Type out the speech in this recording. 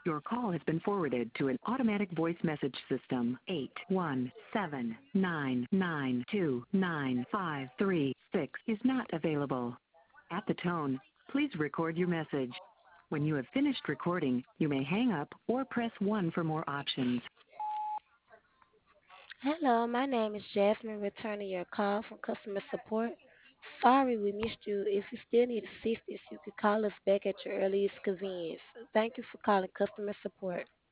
Your call has been forwarded to an automatic voice message system. 817-992-9536 is not available. At the tone, please record your message. When you have finished recording, you may hang up or press 1 for more options. Hello, my name is Jasmine, returning your call from customer support. Sorry we missed you. If you still need assistance, you can call us back at your earliest convenience. Thank you for calling customer support.